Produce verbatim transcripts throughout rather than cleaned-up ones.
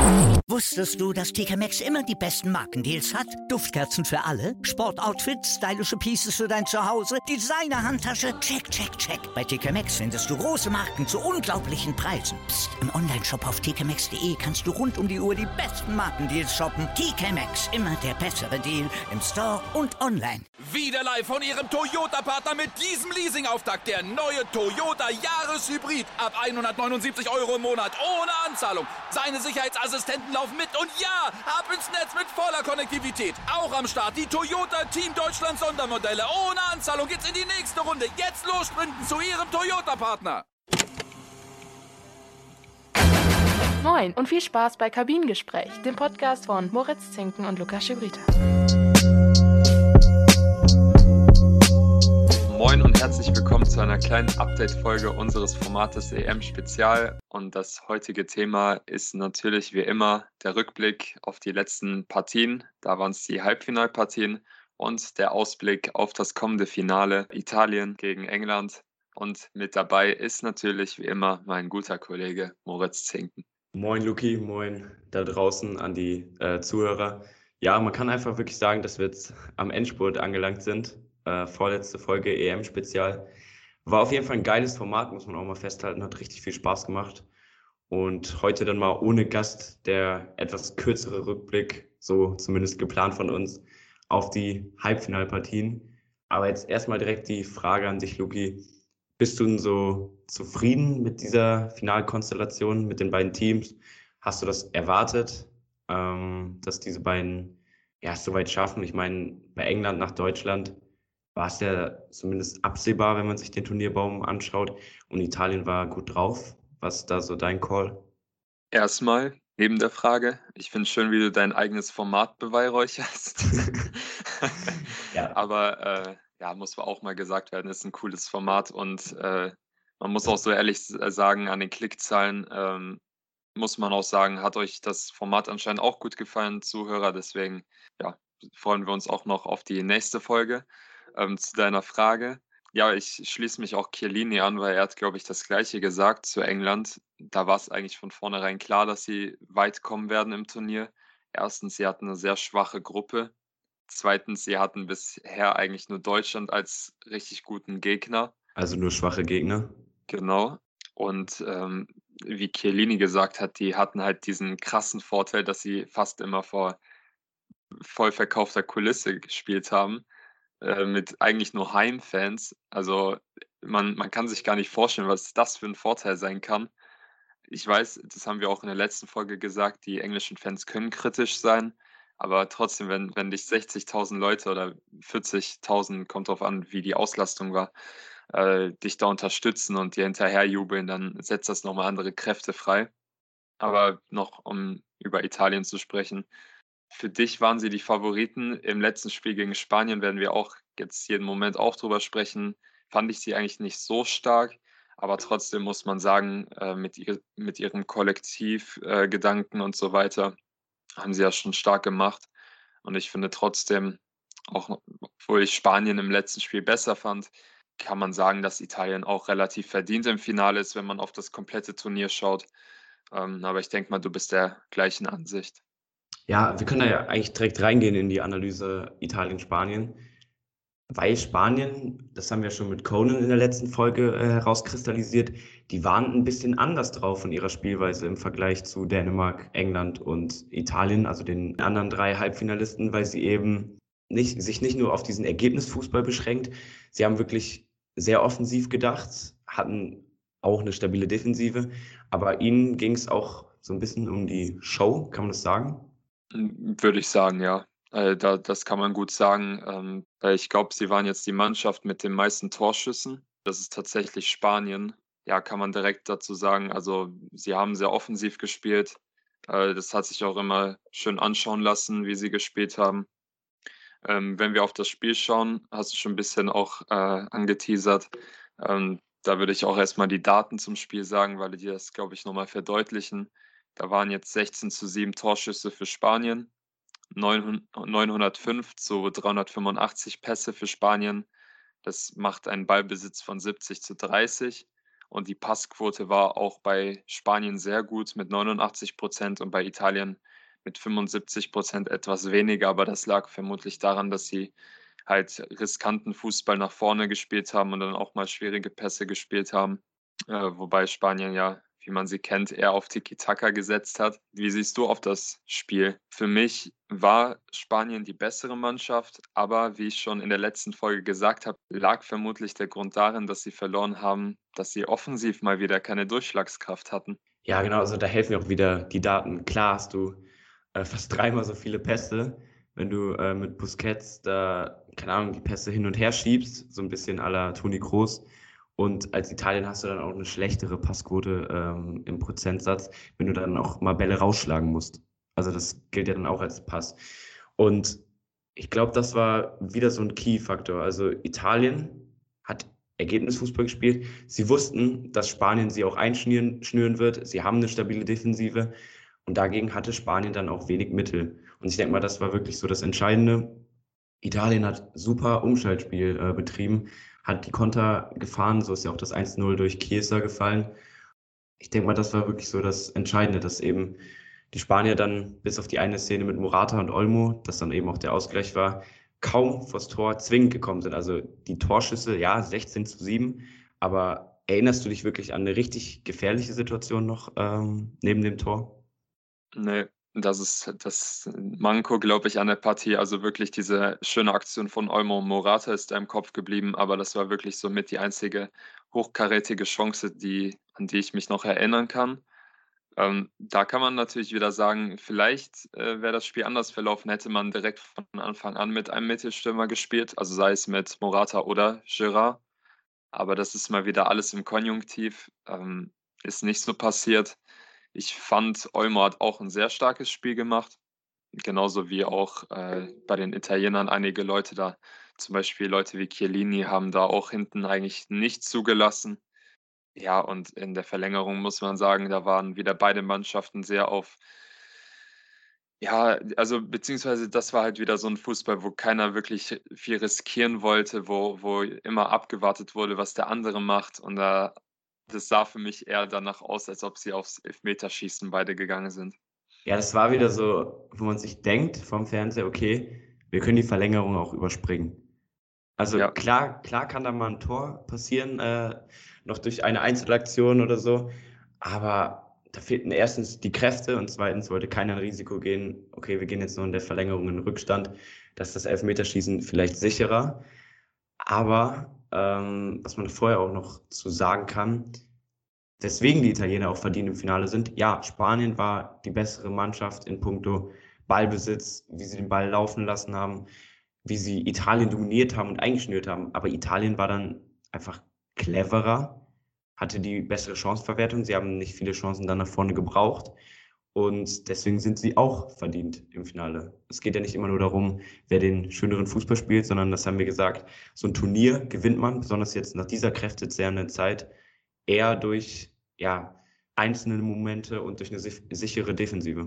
Wusstest du, dass T K Maxx immer die besten Markendeals hat? Duftkerzen für alle, Sportoutfits, stylische Pieces für dein Zuhause, Designer-Handtasche, check, check, check. Bei T K Maxx findest du große Marken zu unglaublichen Preisen. Psst. Im Onlineshop auf t k maxx punkt d e kannst du rund um die Uhr die besten Markendeals shoppen. T K Maxx, immer der bessere Deal im Store und online. Wieder live von Ihrem Toyota-Partner mit diesem Leasing-Auftakt. Der neue Toyota Jahreshybrid. Ab hundertneunundsiebzig Euro im Monat. Ohne Anzahlung. Seine Sicherheitsassistenten laufen mit. Und ja, ab ins Netz mit voller Konnektivität. Auch am Start die Toyota Team Deutschland Sondermodelle. Ohne Anzahlung geht's in die nächste Runde. Jetzt los sprinten zu Ihrem Toyota-Partner. Moin und viel Spaß bei Kabinengespräch, dem Podcast von Moritz Zinken und Lukas Schibrita. Moin und herzlich willkommen zu einer kleinen Update-Folge unseres Formates E M-Spezial. Und das heutige Thema ist natürlich wie immer der Rückblick auf die letzten Partien. Da waren es die Halbfinalpartien und der Ausblick auf das kommende Finale Italien gegen England. Und mit dabei ist natürlich wie immer mein guter Kollege Moritz Zinken. Moin Luki, moin da draußen an die äh, Zuhörer. Ja, man kann einfach wirklich sagen, dass wir jetzt am Endspurt angelangt sind. Äh, vorletzte Folge E M-Spezial. War auf jeden Fall ein geiles Format, muss man auch mal festhalten. Hat richtig viel Spaß gemacht. Und heute dann mal ohne Gast der etwas kürzere Rückblick, so zumindest geplant von uns, auf die Halbfinalpartien. Aber jetzt erstmal direkt die Frage an dich, Luki. Bist du denn so zufrieden mit dieser Finalkonstellation, mit den beiden Teams? Hast du das erwartet, ähm, dass diese beiden ja, es so weit schaffen? Ich meine, bei England nach Deutschland war es ja zumindest absehbar, wenn man sich den Turnierbaum anschaut. Und Italien war gut drauf. Was ist da so dein Call? Erstmal, neben der Frage, ich finde es schön, wie du dein eigenes Format beweihräucherst. ja. Aber äh, ja, muss auch mal gesagt werden, ist ein cooles Format. Und äh, man muss auch so ehrlich sagen, an den Klickzahlen ähm, muss man auch sagen, hat euch das Format anscheinend auch gut gefallen, Zuhörer. Deswegen ja, freuen wir uns auch noch auf die nächste Folge. Ähm, zu deiner Frage. Ja, ich schließe mich auch Chiellini an, weil er hat, glaube ich, das Gleiche gesagt zu England. Da war es eigentlich von vornherein klar, dass sie weit kommen werden im Turnier. Erstens, sie hatten eine sehr schwache Gruppe. Zweitens, sie hatten bisher eigentlich nur Deutschland als richtig guten Gegner. Also nur schwache Gegner? Genau. Und ähm, wie Chiellini gesagt hat, die hatten halt diesen krassen Vorteil, dass sie fast immer vor voll verkaufter Kulisse gespielt haben. Mit eigentlich nur Heimfans. Also man, man kann sich gar nicht vorstellen, was das für ein Vorteil sein kann. Ich weiß, das haben wir auch in der letzten Folge gesagt, die englischen Fans können kritisch sein, aber trotzdem, wenn, wenn dich sechzigtausend Leute oder vierzigtausend, kommt drauf an, wie die Auslastung war, äh, dich da unterstützen und dir hinterherjubeln, dann setzt das nochmal andere Kräfte frei. Aber noch, um über Italien zu sprechen, für dich waren sie die Favoriten. Im letzten Spiel gegen Spanien werden wir auch jetzt jeden Moment auch drüber sprechen. Fand ich sie eigentlich nicht so stark, aber trotzdem muss man sagen, äh, mit, ihr, mit ihrem Kollektivgedanken äh, und so weiter haben sie ja schon stark gemacht. Und ich finde trotzdem, auch obwohl ich Spanien im letzten Spiel besser fand, kann man sagen, dass Italien auch relativ verdient im Finale ist, wenn man auf das komplette Turnier schaut. Ähm, aber ich denke mal, du bist der gleichen Ansicht. Ja, wir können da ja eigentlich direkt reingehen in die Analyse Italien-Spanien, weil Spanien, das haben wir schon mit Conan in der letzten Folge äh, herauskristallisiert, die waren ein bisschen anders drauf in ihrer Spielweise im Vergleich zu Dänemark, England und Italien, also den anderen drei Halbfinalisten, weil sie eben nicht, sich nicht nur auf diesen Ergebnisfußball beschränkt, sie haben wirklich sehr offensiv gedacht, hatten auch eine stabile Defensive, aber ihnen ging es auch so ein bisschen um die Show, kann man das sagen? Würde ich sagen, ja. Äh, da, das kann man gut sagen. Ähm, weil ich glaube, sie waren jetzt die Mannschaft mit den meisten Torschüssen. Das ist tatsächlich Spanien. Ja, kann man direkt dazu sagen. Also sie haben sehr offensiv gespielt. Äh, das hat sich auch immer schön anschauen lassen, wie sie gespielt haben. Ähm, wenn wir auf das Spiel schauen, hast du schon ein bisschen auch äh, angeteasert. Ähm, da würde ich auch erstmal die Daten zum Spiel sagen, weil die das, glaube ich, nochmal verdeutlichen. Da waren jetzt sechzehn zu sieben Torschüsse für Spanien, neunhundertfünf zu dreihundertfünfundachtzig Pässe für Spanien. Das macht einen Ballbesitz von siebzig zu dreißig. und die Passquote war auch bei Spanien sehr gut mit neunundachtzig Prozent und bei Italien mit fünfundsiebzig Prozent etwas weniger, aber das lag vermutlich daran, dass sie halt riskanten Fußball nach vorne gespielt haben und dann auch mal schwierige Pässe gespielt haben, äh, wobei Spanien ja, wie man sie kennt, eher auf Tiki-Taka gesetzt hat. Wie siehst du auf das Spiel? Für mich war Spanien die bessere Mannschaft, aber wie ich schon in der letzten Folge gesagt habe, lag vermutlich der Grund darin, dass sie verloren haben, dass sie offensiv mal wieder keine Durchschlagskraft hatten. Ja, genau, also da helfen mir auch wieder die Daten. Klar hast du äh, fast dreimal so viele Pässe, wenn du äh, mit Busquets da, keine Ahnung, die Pässe hin und her schiebst, so ein bisschen à la Toni Kroos. Und als Italien hast du dann auch eine schlechtere Passquote ähm, im Prozentsatz, wenn du dann auch mal Bälle rausschlagen musst. Also das gilt ja dann auch als Pass. Und ich glaube, das war wieder so ein Key-Faktor. Also Italien hat Ergebnisfußball gespielt. Sie wussten, dass Spanien sie auch einschnüren schnüren wird. Sie haben eine stabile Defensive und dagegen hatte Spanien dann auch wenig Mittel. Und ich denke mal, das war wirklich so das Entscheidende. Italien hat super Umschaltspiel äh, betrieben, hat die Konter gefahren, so ist ja auch das eins null durch Chiesa gefallen. Ich denke mal, das war wirklich so das Entscheidende, dass eben die Spanier dann bis auf die eine Szene mit Morata und Olmo, das dann eben auch der Ausgleich war, kaum vors Tor zwingend gekommen sind. Also die Torschüsse, ja, sechzehn zu sieben, aber erinnerst du dich wirklich an eine richtig gefährliche Situation noch ähm, neben dem Tor? Nee, das ist das Manko, glaube ich, an der Partie. Also wirklich diese schöne Aktion von Olmo und Morata ist da im Kopf geblieben, aber das war wirklich somit die einzige hochkarätige Chance, die, an die ich mich noch erinnern kann. Ähm, da kann man natürlich wieder sagen, vielleicht äh, wäre das Spiel anders verlaufen, hätte man direkt von Anfang an mit einem Mittelstürmer gespielt, also sei es mit Morata oder Girard. Aber das ist mal wieder alles im Konjunktiv, ähm, ist nicht so passiert. Ich fand, Olmo hat auch ein sehr starkes Spiel gemacht, genauso wie auch äh, bei den Italienern einige Leute da, zum Beispiel Leute wie Chiellini, haben da auch hinten eigentlich nichts zugelassen. Ja, und in der Verlängerung muss man sagen, da waren wieder beide Mannschaften sehr auf, ja, also beziehungsweise das war halt wieder so ein Fußball, wo keiner wirklich viel riskieren wollte, wo wo immer abgewartet wurde, was der andere macht. Und da das sah für mich eher danach aus, als ob sie aufs Elfmeterschießen beide gegangen sind. Ja, das war wieder so, wo man sich denkt vom Fernseher, okay, wir können die Verlängerung auch überspringen. Also Ja, klar, klar kann da mal ein Tor passieren, äh, noch durch eine Einzelaktion oder so, aber da fehlten erstens die Kräfte und zweitens wollte keiner ein Risiko gehen, okay, wir gehen jetzt nur in der Verlängerung in den Rückstand, dass das Elfmeterschießen vielleicht sicherer. Aber ähm, was man vorher auch noch zu sagen kann, weswegen die Italiener auch verdient im Finale sind, ja, Spanien war die bessere Mannschaft in puncto Ballbesitz, wie sie den Ball laufen lassen haben, wie sie Italien dominiert haben und eingeschnürt haben. Aber Italien war dann einfach cleverer, hatte die bessere Chancenverwertung. Sie haben nicht viele Chancen dann nach vorne gebraucht. Und deswegen sind sie auch verdient im Finale. Es geht ja nicht immer nur darum, wer den schöneren Fußball spielt, sondern das haben wir gesagt, so ein Turnier gewinnt man, besonders jetzt nach dieser kräftezehrenden Zeit, eher durch ja, einzelne Momente und durch eine sich- sichere Defensive.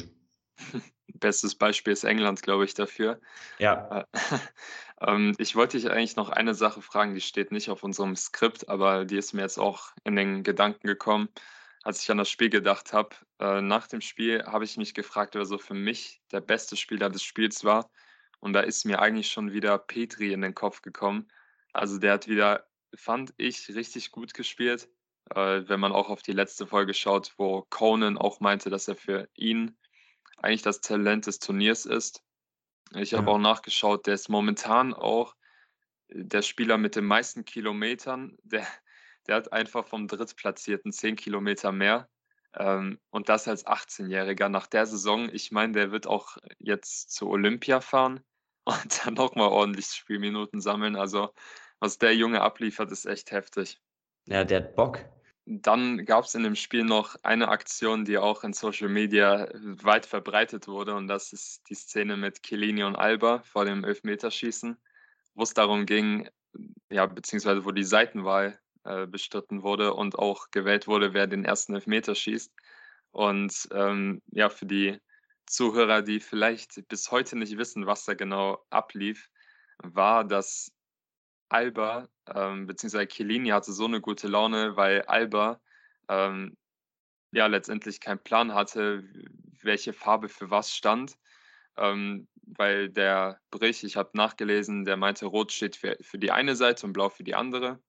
bestes Beispiel ist England, glaube ich, dafür. Ja, Äh, ähm, ich wollte dich eigentlich noch eine Sache fragen, die steht nicht auf unserem Skript, aber die ist mir jetzt auch in den Gedanken gekommen, als ich an das Spiel gedacht habe. Äh, nach dem Spiel habe ich mich gefragt, wer so für mich der beste Spieler des Spiels war. Und da ist mir eigentlich schon wieder Petri in den Kopf gekommen. Also der hat wieder, fand ich, richtig gut gespielt. Äh, wenn man auch auf die letzte Folge schaut, wo Conan auch meinte, dass er für ihn eigentlich das Talent des Turniers ist. Ich habe auch ja. nachgeschaut, der ist momentan auch der Spieler mit den meisten Kilometern. Der der hat einfach vom Drittplatzierten zehn Kilometer mehr, ähm, und das als achtzehn-Jähriger nach der Saison. Ich meine, der wird auch jetzt zu Olympia fahren und dann noch mal ordentlich Spielminuten sammeln. Also, was der Junge abliefert, ist echt heftig. Ja, der hat Bock. Dann gab es in dem Spiel noch eine Aktion, die auch in Social Media äh, weit verbreitet wurde, und das ist die Szene mit Chiellini und Alba vor dem Elfmeterschießen, wo es darum ging, ja, beziehungsweise wo die Seitenwahl äh, bestritten wurde und auch gewählt wurde, wer den ersten Elfmeter schießt. Und ähm, ja, für die Zuhörer, die vielleicht bis heute nicht wissen, was da genau ablief, war, dass Alba ähm, beziehungsweise Chiellini hatte so eine gute Laune, weil Alba, ähm, ja, letztendlich keinen Plan hatte, welche Farbe für was stand. Ähm, weil der Brich, ich habe nachgelesen, der meinte, rot steht für für die eine Seite und blau für die andere.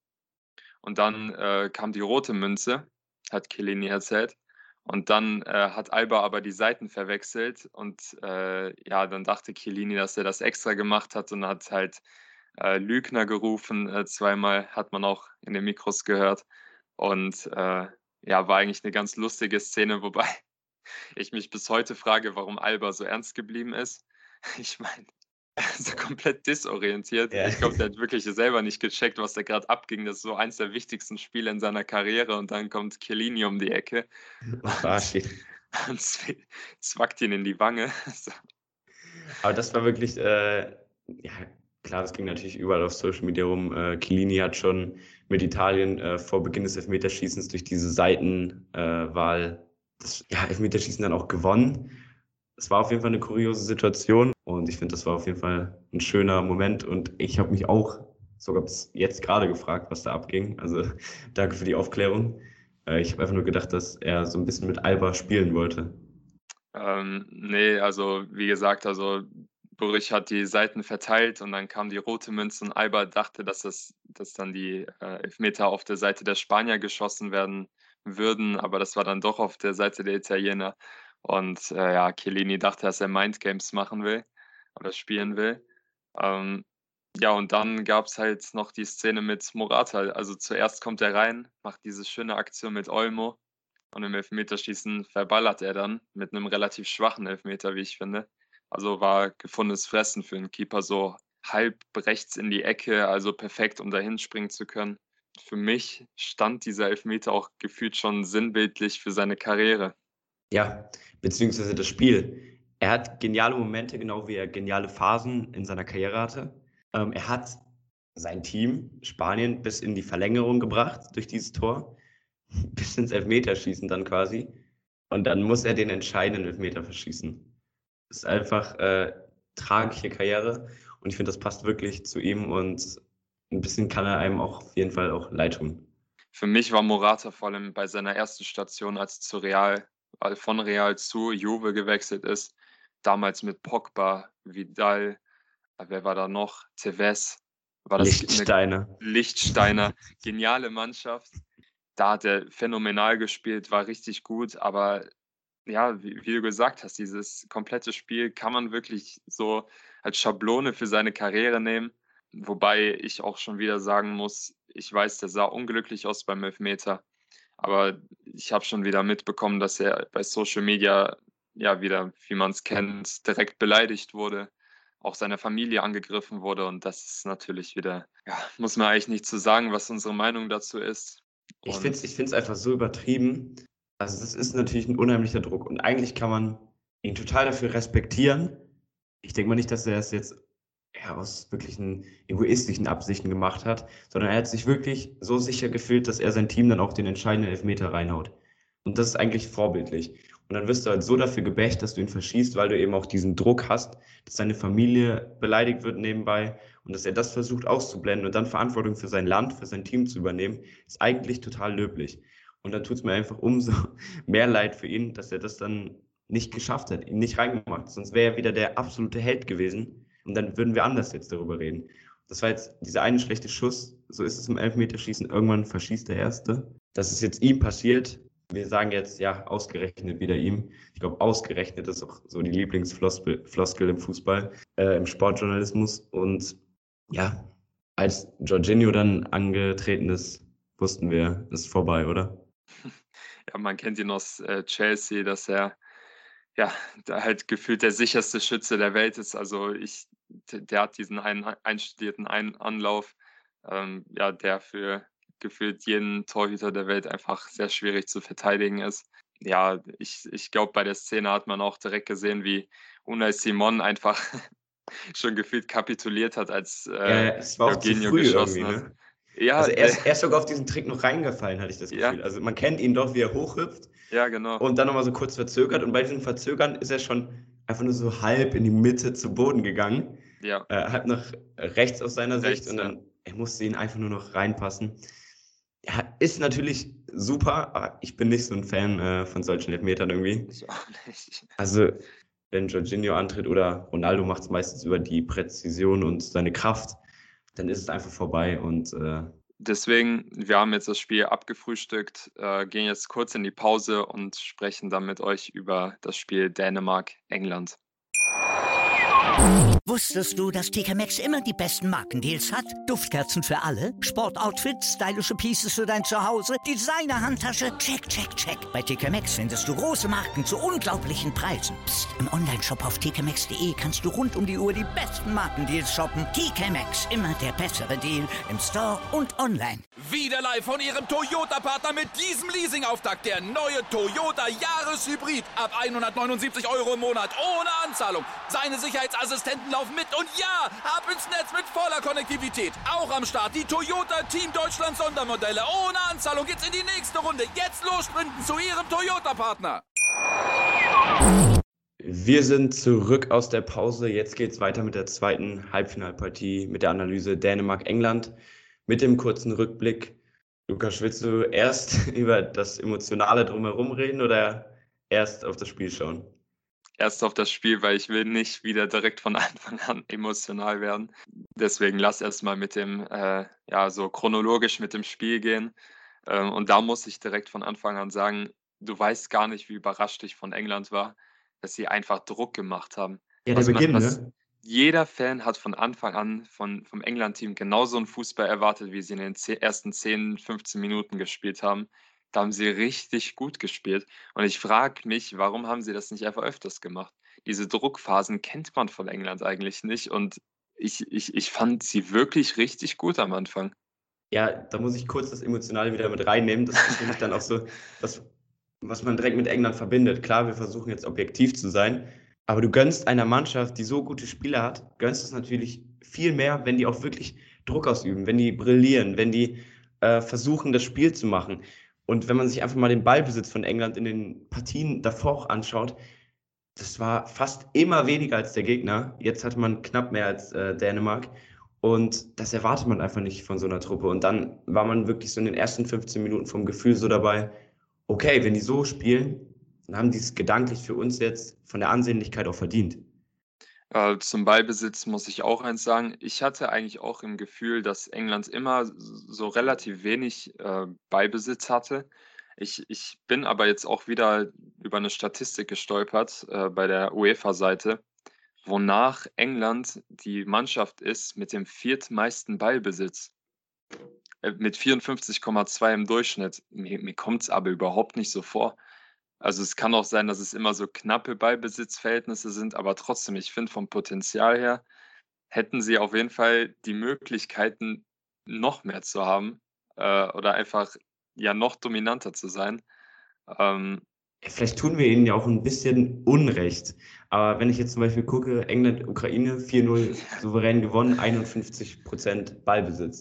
Und dann, äh, kam die rote Münze, hat Chiellini erzählt. Und dann, äh, hat Alba aber die Seiten verwechselt und, äh, ja, dann dachte Chiellini, dass er das extra gemacht hat und hat halt, äh, Lügner gerufen, äh, zweimal, hat man auch in den Mikros gehört. Und, äh, ja, war eigentlich eine ganz lustige Szene, wobei ich mich bis heute frage, warum Alba so ernst geblieben ist. Ich meine, so komplett disorientiert. Ja. Ich glaube, der hat wirklich selber nicht gecheckt, was da gerade abging. Das ist so eins der wichtigsten Spiele in seiner Karriere und dann kommt Chiellini um die Ecke Und verarscht ihn. und zw zwackt ihn in die Wange. So. Aber das war wirklich, äh, ja, klar, das ging natürlich überall auf Social Media rum. Äh, Chiellini hat schon mit Italien äh, vor Beginn des Elfmeterschießens durch diese Seitenwahl äh, Wahl das ja, Elfmeterschießen dann auch gewonnen. Es war auf jeden Fall eine kuriose Situation und ich finde, das war auf jeden Fall ein schöner Moment und ich habe mich auch sogar bis jetzt gerade gefragt, was da abging. Also danke für die Aufklärung. Äh, ich habe einfach nur gedacht, dass er so ein bisschen mit Alba spielen wollte. Ähm, ne, also wie gesagt, also Burich hat die Seiten verteilt und dann kam die rote Münze und Alba dachte, dass das dass dann die, äh, Elfmeter auf der Seite der Spanier geschossen werden würden, aber das war dann doch auf der Seite der Italiener. Und, äh, ja, Chiellini dachte, dass er Mindgames machen will oder spielen will. Ähm, ja, und dann gab's halt noch die Szene mit Morata. Also zuerst kommt er rein, macht diese schöne Aktion mit Olmo und im Elfmeterschießen verballert er dann mit einem relativ schwachen Elfmeter, wie ich finde. Also war gefundenes Fressen für 'n Keeper, so halb rechts in die Ecke, also perfekt, um da hinspringen zu können. Für mich stand dieser Elfmeter auch gefühlt schon sinnbildlich für seine Karriere. Ja, beziehungsweise das Spiel. Er hat geniale Momente, genau wie er geniale Phasen in seiner Karriere hatte. Ähm, er hat sein Team, Spanien, bis in die Verlängerung gebracht durch dieses Tor, bis ins Elfmeterschießen dann quasi. Und dann muss er den entscheidenden Elfmeter verschießen. Das ist einfach äh, tragische Karriere und ich finde, das passt wirklich zu ihm und ein bisschen kann er einem auch auf jeden Fall auch leid tun. Für mich war Morata vor allem bei seiner ersten Station, als er zu Real äh, von Real zu Juve gewechselt ist, damals mit Pogba, Vidal, äh, wer war da noch? Tevez. War das 'ne Lichtsteiner. Lichtsteiner, geniale Mannschaft. Da hat er phänomenal gespielt, war richtig gut, aber ja, wie wie du gesagt hast, dieses komplette Spiel kann man wirklich so als Schablone für seine Karriere nehmen. Wobei ich auch schon wieder sagen muss, ich weiß, der sah unglücklich aus beim Elfmeter, aber ich habe schon wieder mitbekommen, dass er bei Social Media, ja, wieder, wie man es kennt, direkt beleidigt wurde, auch seine Familie angegriffen wurde und das ist natürlich wieder ja, muss man eigentlich nicht zu sagen, was unsere Meinung dazu ist. Ich Und finde es ich find's einfach so übertrieben. Also das ist natürlich ein unheimlicher Druck und eigentlich kann man ihn total dafür respektieren. Ich denke mal nicht, dass er es jetzt ja, aus wirklichen egoistischen Absichten gemacht hat, sondern er hat sich wirklich so sicher gefühlt, dass er sein Team dann auch den entscheidenden Elfmeter reinhaut. Und das ist eigentlich vorbildlich. Und dann wirst du halt so dafür gebasht, dass du ihn verschießt, weil du eben auch diesen Druck hast, dass seine Familie beleidigt wird nebenbei und dass er das versucht auszublenden und dann Verantwortung für sein Land, für sein Team zu übernehmen, ist eigentlich total löblich. Und dann tut es mir einfach umso mehr leid für ihn, dass er das dann nicht geschafft hat, ihn nicht reingemacht. Sonst wäre er wieder der absolute Held gewesen und dann würden wir anders jetzt darüber reden. Das war jetzt dieser eine schlechte Schuss, so ist es im Elfmeterschießen, irgendwann verschießt der Erste. Das ist jetzt ihm passiert. Wir sagen jetzt, ja, ausgerechnet wieder ihm. Ich glaube, ausgerechnet ist auch so die Lieblingsfloskel im Fußball, äh, im Sportjournalismus. Und ja, als Jorginho dann angetreten ist, wussten wir, es ist vorbei, oder? Ja, man kennt ihn aus äh, Chelsea, dass er ja da halt gefühlt der sicherste Schütze der Welt ist. Also ich, d- der hat diesen einen einstudierten einen Anlauf, ähm, ja, der für gefühlt jeden Torhüter der Welt einfach sehr schwierig zu verteidigen ist. Ja, ich, ich glaube, bei der Szene hat man auch direkt gesehen, wie Unai Simon einfach schon gefühlt kapituliert hat, als Ja, äh, ja, es war auch zu Jorginho früh geschossen irgendwie, hat. ne? Ja, Also er der, ist, er ist sogar auf diesen Trick noch reingefallen, hatte ich das ja, Gefühl. Also man kennt ihn doch, wie er hochhüpft ja, genau. und dann nochmal so kurz verzögert. Und bei diesem Verzögern ist er schon einfach nur so halb in die Mitte zu Boden gegangen. Ja, Äh, halb nach rechts aus seiner Sicht rechts, und ja. dann er musste ihn einfach nur noch reinpassen. Ja, ist natürlich super, aber ich bin nicht so ein Fan äh, von solchen Elfmetern irgendwie. Ich auch nicht. Also, wenn Jorginho antritt oder Ronaldo macht es meistens über die Präzision und seine Kraft, dann ist es einfach vorbei. Und äh, Deswegen, wir haben jetzt das Spiel abgefrühstückt, äh, gehen jetzt kurz in die Pause und sprechen dann mit euch über das Spiel Dänemark-England. Wusstest du, dass T K Maxx immer die besten Markendeals hat? Duftkerzen für alle, Sportoutfits, stylische Pieces für dein Zuhause, Designer-Handtasche, check, check, check. Bei T K Maxx findest du große Marken zu unglaublichen Preisen. Psst. Im Onlineshop auf t k maxx punkt d e kannst du rund um die Uhr die besten Markendeals shoppen. T K Maxx, immer der bessere Deal im Store und online. Wieder live von Ihrem Toyota-Partner mit diesem Leasing-Auftakt. Der neue Toyota Jahreshybrid. Ab hundertneunundsiebzig Euro im Monat ohne Anzahlung. Seine Sicherheitsassistenten laufen mit und ja, ab ins Netz mit voller Konnektivität. Auch am Start die Toyota Team Deutschland Sondermodelle. Ohne Anzahlung geht's in die nächste Runde. Jetzt los sprinten zu Ihrem Toyota-Partner. wir sind zurück aus der Pause. Jetzt geht es weiter mit der zweiten Halbfinalpartie, mit der Analyse Dänemark-England, mit dem kurzen Rückblick. Lukas, willst du erst über das Emotionale drumherum reden oder erst auf das Spiel schauen? Erst auf das Spiel, weil ich will nicht wieder direkt von Anfang an emotional werden. Deswegen lass erst mal mit dem, äh, ja, so chronologisch mit dem Spiel gehen. Ähm, und da muss ich direkt von Anfang an sagen, du weißt gar nicht, wie überrascht ich von England war, dass sie einfach Druck gemacht haben. Ja, der Was man- Beginn, was- ne? Jeder Fan hat von Anfang an von, vom England-Team genauso einen Fußball erwartet, wie sie in den ze- ersten zehn, fünfzehn Minuten gespielt haben. Da haben sie richtig gut gespielt. Und ich frage mich, warum haben sie das nicht einfach öfters gemacht? Diese Druckphasen kennt man von England eigentlich nicht. Und ich, ich, ich fand sie wirklich richtig gut am Anfang. Ja, da muss ich kurz das Emotionale wieder mit reinnehmen. Das ist nämlich dann auch so, das, was man direkt mit England verbindet. Klar, wir versuchen jetzt objektiv zu sein, aber du gönnst einer Mannschaft, die so gute Spieler hat, gönnst es natürlich viel mehr, wenn die auch wirklich Druck ausüben, wenn die brillieren, wenn die äh, versuchen, das Spiel zu machen. Und wenn man sich einfach mal den Ballbesitz von England in den Partien davor auch anschaut, das war fast immer weniger als der Gegner. Jetzt hatte man knapp mehr als äh, Dänemark. Und das erwartet man einfach nicht von so einer Truppe. Und dann war man wirklich so in den ersten fünfzehn Minuten vom Gefühl so dabei, okay, wenn die so spielen, dann haben die es gedanklich für uns jetzt von der Ansehnlichkeit auch verdient. Äh, zum Ballbesitz muss ich auch eins sagen. Ich hatte eigentlich auch im Gefühl, dass England immer so relativ wenig äh, Ballbesitz hatte. Ich, ich bin aber jetzt auch wieder über eine Statistik gestolpert äh, bei der UEFA-Seite, wonach England die Mannschaft ist mit dem viertmeisten Ballbesitz. Äh, mit vierundfünfzig Komma zwei im Durchschnitt. Mir, mir kommt es aber überhaupt nicht so vor. Also es kann auch sein, dass es immer so knappe Ballbesitzverhältnisse sind, aber trotzdem, ich finde vom Potenzial her, hätten sie auf jeden Fall die Möglichkeiten, noch mehr zu haben äh, oder einfach ja noch dominanter zu sein. Ähm, Vielleicht tun wir ihnen ja auch ein bisschen Unrecht. Aber wenn ich jetzt zum Beispiel gucke, England, Ukraine, vier null souverän gewonnen, einundfünfzig Prozent Ballbesitz.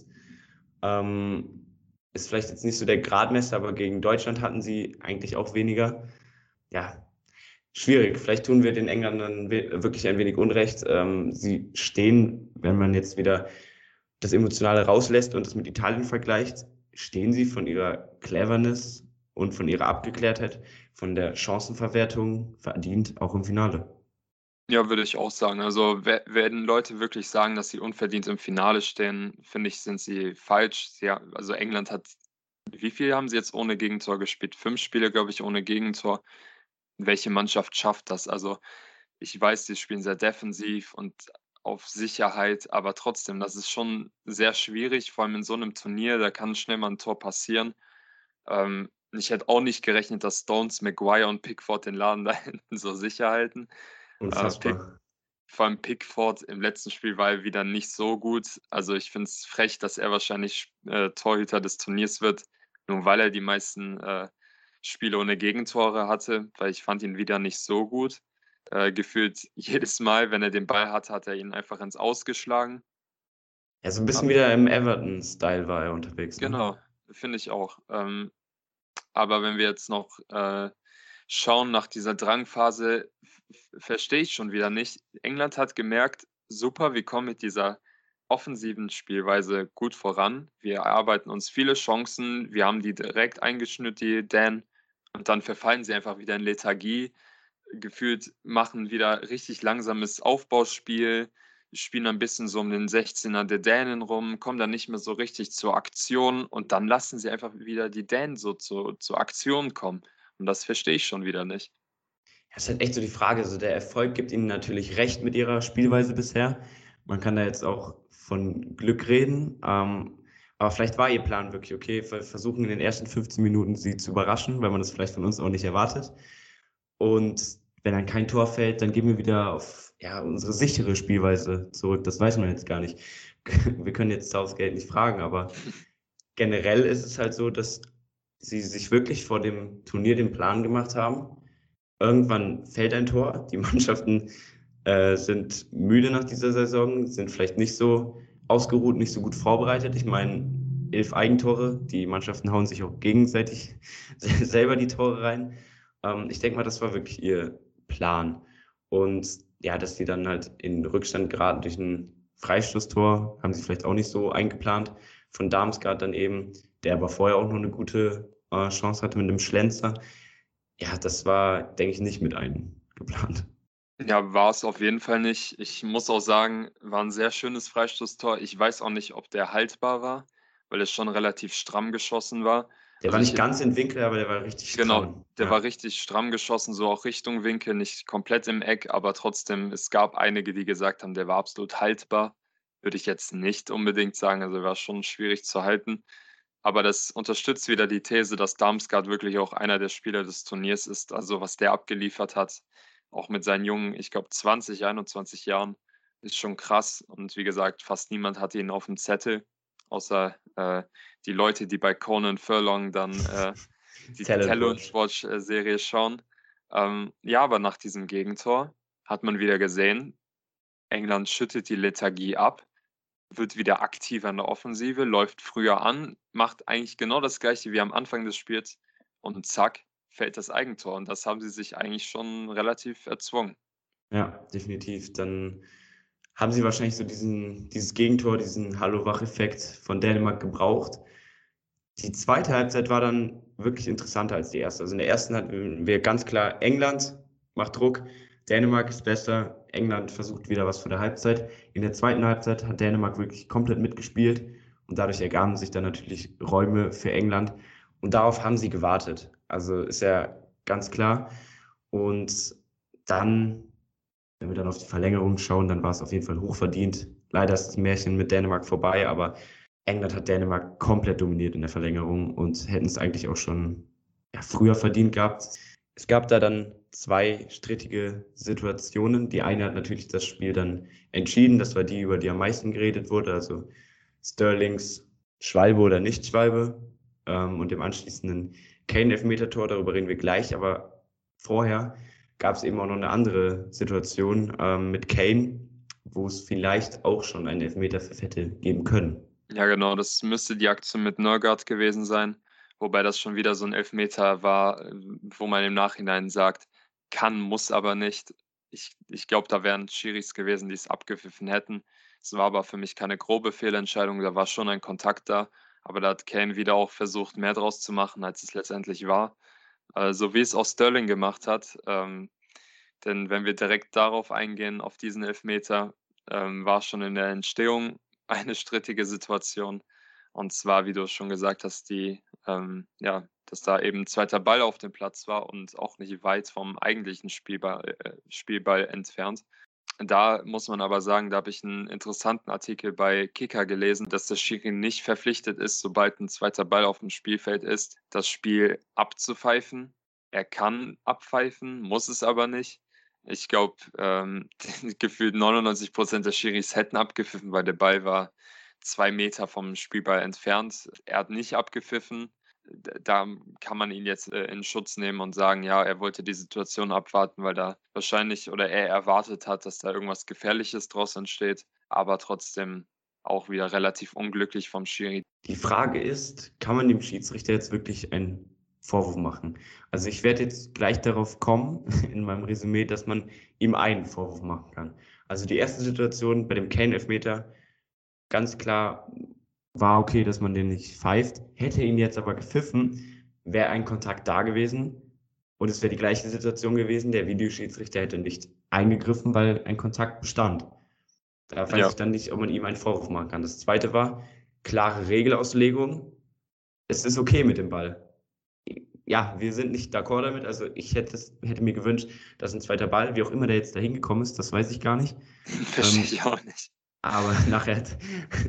Ähm, ist vielleicht jetzt nicht so der Gradmesser, aber gegen Deutschland hatten sie eigentlich auch weniger. Ja, schwierig. Vielleicht tun wir den Engländern we- wirklich ein wenig Unrecht. Ähm, sie stehen, wenn man jetzt wieder das Emotionale rauslässt und das mit Italien vergleicht, stehen sie von ihrer Cleverness und von ihrer Abgeklärtheit, von der Chancenverwertung verdient auch im Finale. ja, würde ich auch sagen. Also we- wenn Leute wirklich sagen, dass sie unverdient im Finale stehen, finde ich, sind sie falsch. Sie, ha- also England hat, wie viel haben sie jetzt ohne Gegentor gespielt? Fünf Spiele, glaube ich, ohne Gegentor. Welche Mannschaft schafft das? Also ich weiß, sie spielen sehr defensiv und auf Sicherheit, aber trotzdem, das ist schon sehr schwierig, vor allem in so einem Turnier, da kann schnell mal ein Tor passieren. Ähm, ich hätte auch nicht gerechnet, dass Stones, Maguire und Pickford den Laden da hinten so sicher halten. Unfassbar. Vor allem Pickford im letzten Spiel war er wieder nicht so gut. Also ich finde es frech, dass er wahrscheinlich äh, Torhüter des Turniers wird, nur weil er die meisten äh, Spiele ohne Gegentore hatte, weil ich fand ihn wieder nicht so gut. Äh, gefühlt jedes Mal, wenn er den Ball hatte, hat er ihn einfach ins Ausgeschlagen. Ja, so ein bisschen wieder im Everton-Style war er unterwegs. Ne? Genau, finde ich auch. Ähm, aber wenn wir jetzt noch äh, schauen nach dieser Drangphase, f- verstehe ich schon wieder nicht. England hat gemerkt, super, wir kommen mit dieser offensiven Spielweise gut voran. Wir erarbeiten uns viele Chancen, wir haben die direkt eingeschnürt, die Dänen, und dann verfallen sie einfach wieder in Lethargie. Gefühlt machen wieder richtig langsames Aufbauspiel, spielen ein bisschen so um den sechzehner der Dänen rum, kommen dann nicht mehr so richtig zur Aktion und dann lassen sie einfach wieder die Dänen so zu, zur Aktion kommen. Und das verstehe ich schon wieder nicht. Das ist halt echt so die Frage. Also der Erfolg gibt ihnen natürlich recht mit ihrer Spielweise bisher. Man kann da jetzt auch von Glück reden. Ähm, aber vielleicht war ihr Plan wirklich, okay, wir versuchen in den ersten fünfzehn Minuten sie zu überraschen, weil man das vielleicht von uns auch nicht erwartet. Und wenn dann kein Tor fällt, dann gehen wir wieder auf ja, unsere sichere Spielweise zurück. Das weiß man jetzt gar nicht. Wir können jetzt Southgate nicht fragen, aber generell ist es halt so, dass sie sich wirklich vor dem Turnier den Plan gemacht haben. Irgendwann fällt ein Tor. Die Mannschaften äh, sind müde nach dieser Saison, sind vielleicht nicht so ausgeruht, nicht so gut vorbereitet. Ich meine, elf Eigentore. Die Mannschaften hauen sich auch gegenseitig selber die Tore rein. Ähm, ich denke mal, das war wirklich ihr Plan. Und ja, dass die dann halt in Rückstand geraten durch ein Freistoßtor, haben sie vielleicht auch nicht so eingeplant. Von Damsgaard dann eben, der aber vorher auch noch eine gute äh, Chance hatte mit einem Schlenzer. Ja, das war, denke ich, nicht mit eingeplant. Ja, war es auf jeden Fall nicht. Ich muss auch sagen, war ein sehr schönes Freistoßtor. Ich weiß auch nicht, ob der haltbar war, weil es schon relativ stramm geschossen war. Der Also war nicht ich- ganz im Winkel, aber der war richtig stramm. Genau, der ja. war richtig stramm geschossen, so auch Richtung Winkel, nicht komplett im Eck, aber trotzdem, es gab einige, die gesagt haben, der war absolut haltbar. Würde ich jetzt nicht unbedingt sagen, also war schon schwierig zu halten. Aber das unterstützt wieder die These, dass Damsgaard wirklich auch einer der Spieler des Turniers ist. Also was der abgeliefert hat, auch mit seinen jungen, ich glaube zwanzig, einundzwanzig Jahren, ist schon krass. Und wie gesagt, fast niemand hatte ihn auf dem Zettel, außer äh, die Leute, die bei Conan Furlong dann äh, die Talent Talent Watch. Watch-Serie schauen. Ähm, ja, aber nach diesem Gegentor hat man wieder gesehen, England schüttet die Lethargie ab, wird wieder aktiver in der Offensive, läuft früher an, macht eigentlich genau das Gleiche wie am Anfang des Spiels und zack, fällt das Eigentor. Und das haben sie sich eigentlich schon relativ erzwungen. Ja, definitiv. Dann haben sie wahrscheinlich so diesen, dieses Gegentor, diesen Hallo-Wach-Effekt von Dänemark gebraucht. Die zweite Halbzeit war dann wirklich interessanter als die erste. Also in der ersten hatten wir ganz klar, England macht Druck, Dänemark ist besser, England versucht wieder was vor der Halbzeit. In der zweiten Halbzeit hat Dänemark wirklich komplett mitgespielt und dadurch ergaben sich dann natürlich Räume für England und darauf haben sie gewartet. Also ist ja ganz klar. Und dann, wenn wir dann auf die Verlängerung schauen, dann war es auf jeden Fall hochverdient. Leider ist das Märchen mit Dänemark vorbei, aber England hat Dänemark komplett dominiert in der Verlängerung und hätten es eigentlich auch schon ja, früher verdient gehabt. Es gab da dann zwei strittige Situationen. Die eine hat natürlich das Spiel dann entschieden. Das war die, über die am meisten geredet wurde. Also Sterlings Schwalbe oder Nicht-Schwalbe ähm, und dem anschließenden Kane-Elfmeter-Tor. Darüber reden wir gleich. Aber vorher gab es eben auch noch eine andere Situation ähm, mit Kane, wo es vielleicht auch schon einen Elfmeter für hätte geben können. Ja, genau, das müsste die Aktion mit Nørgaard gewesen sein, wobei das schon wieder so ein Elfmeter war, wo man im Nachhinein sagt, kann, muss aber nicht. Ich, ich glaube, da wären Schiris gewesen, die es abgepfiffen hätten. Es war aber für mich keine grobe Fehlentscheidung, da war schon ein Kontakt da, aber da hat Kane wieder auch versucht, mehr draus zu machen, als es letztendlich war. Äh, so wie es auch Sterling gemacht hat. Ähm, denn wenn wir direkt darauf eingehen, auf diesen Elfmeter, ähm, war schon in der Entstehung eine strittige Situation. Und zwar, wie du schon gesagt hast, die, ähm, ja, dass da eben ein zweiter Ball auf dem Platz war und auch nicht weit vom eigentlichen Spielball, äh, Spielball entfernt. Da muss man aber sagen, da habe ich einen interessanten Artikel bei Kicker gelesen, dass der Schiri nicht verpflichtet ist, sobald ein zweiter Ball auf dem Spielfeld ist, das Spiel abzupfeifen. Er kann abpfeifen, muss es aber nicht. Ich glaube, ähm, gefühlt neunundneunzig Prozent der Schiris hätten abgepfiffen, weil der Ball war zwei Meter vom Spielball entfernt. Er hat nicht abgepfiffen. Da kann man ihn jetzt äh, in Schutz nehmen und sagen, ja, er wollte die Situation abwarten, weil da wahrscheinlich oder er erwartet hat, dass da irgendwas Gefährliches draus entsteht, aber trotzdem auch wieder relativ unglücklich vom Schiri. Die Frage ist, kann man dem Schiedsrichter jetzt wirklich einen Vorwurf machen? Also ich werde jetzt gleich darauf kommen in meinem Resümee, dass man ihm einen Vorwurf machen kann. Also die erste Situation bei dem Kane-Elfmeter, Ganz klar war okay, dass man den nicht pfeift. Hätte ihn jetzt aber gepfiffen, wäre ein Kontakt da gewesen und es wäre die gleiche Situation gewesen. Der Videoschiedsrichter hätte nicht eingegriffen, weil ein Kontakt bestand. Da weiß Ja. ich dann nicht, ob man ihm einen Vorwurf machen kann. Das zweite war, klare Regelauslegung. Es ist okay mit dem Ball. Ja, wir sind nicht d'accord damit. Also ich hätte, es, hätte mir gewünscht, dass ein zweiter Ball, wie auch immer der jetzt da hingekommen ist, das weiß ich gar nicht. Verstehe Ähm, ich auch nicht. Aber nachher hat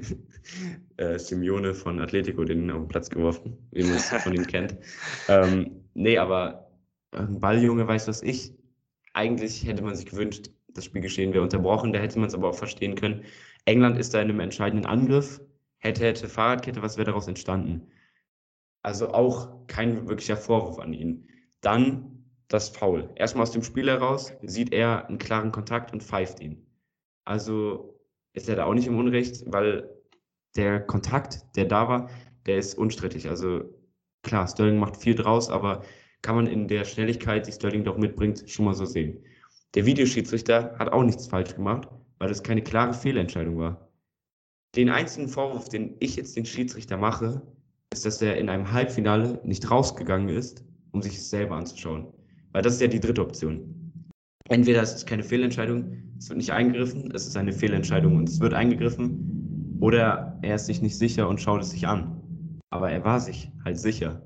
äh, Simeone von Atletico den auf den Platz geworfen, wie man es von ihm kennt. Ähm, nee, aber ein Balljunge weiß was ich. Eigentlich hätte man sich gewünscht, das Spielgeschehen wäre unterbrochen. Da hätte man es aber auch verstehen können. England ist da in einem entscheidenden Angriff. Hätte, hätte, Fahrradkette, was wäre daraus entstanden? Also auch kein wirklicher Vorwurf an ihn. Dann das Foul. Erstmal aus dem Spiel heraus sieht er einen klaren Kontakt und pfeift ihn. Also ist er da auch nicht im Unrecht, weil der Kontakt, der da war, der ist unstrittig. Also klar, Sterling macht viel draus, aber kann man in der Schnelligkeit, die Sterling doch mitbringt, schon mal so sehen. Der Videoschiedsrichter hat auch nichts falsch gemacht, weil das keine klare Fehlentscheidung war. Den einzigen Vorwurf, den ich jetzt den Schiedsrichter mache, ist, dass er in einem Halbfinale nicht rausgegangen ist, um sich es selber anzuschauen. Weil das ist ja die dritte Option. Entweder es ist keine Fehlentscheidung, es wird nicht eingegriffen, es ist eine Fehlentscheidung und es wird eingegriffen, oder er ist sich nicht sicher und schaut es sich an. Aber er war sich halt sicher.